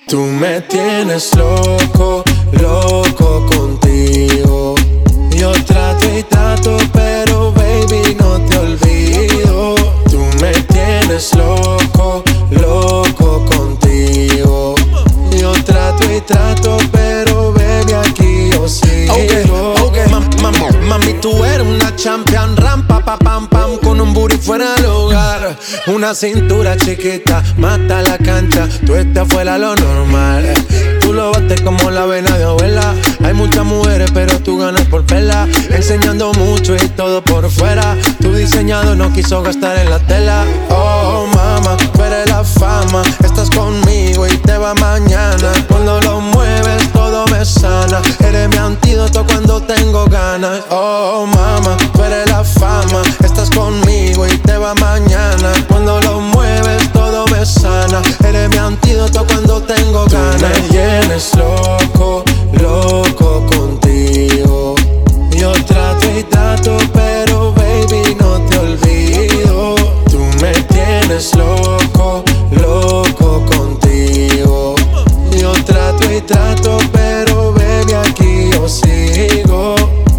Tú me tienes loco, loco contigo. Yo trato y trato, pero baby no te olvido. Tú me tienes loco, loco contigo. Yo trato y trato, pero baby aquí yo sigo. Okay. Mami, tú eres una champion, rampa, pa, pam, pam, con un booty fuera del hogar. Una cintura chiquita, mata la cancha, tú estás fuera lo normal. Tú lo bates como la vena de abuela. Hay muchas mujeres, pero tú ganas por vela. Enseñando mucho y todo por fuera. Tu diseñador no quiso gastar en la tela. Oh, mama, tú eres la fama. Estás conmigo y te va mañana. Cuando lo mueves, todo me sana. Eres mi antídoto cuando tengo ganas. Oh, mama, tú eres la fama. Estás conmigo y te va mañana. Cuando lo mueves, todo me sana. Eres mi antídoto cuando tengo ganas. Tú me tienes loco, loco contigo. Yo trato y trato, pero baby no te olvido. Tú me tienes loco, loco contigo. Yo trato y trato, pero baby aquí yo sigo.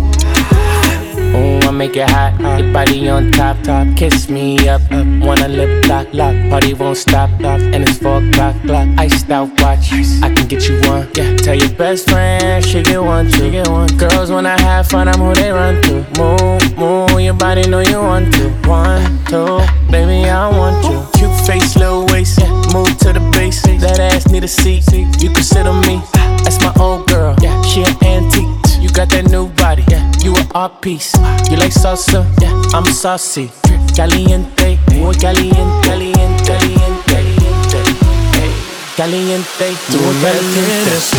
Oh, I make it hot, your body on top, kiss me up, wanna lip lock, party won't stop, and it's 4 o'clock, iced out watch, I can get you one, yeah. Tell your best friend, she get one too, girls wanna have fun, I'm who they run to, move, your body know you want to, 1, 2, baby I want you, cute face, little waist, yeah. Move to the base, that ass need a seat, you can sit on me, that's my old girl, yeah. She an antique. You got that new body, yeah. You an art piece. You like salsa, yeah. I'm saucy, caliente, muy caliente, caliente, caliente, caliente, hey. Caliente, tú me tienes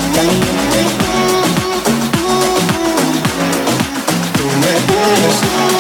caliente. Tú me tienes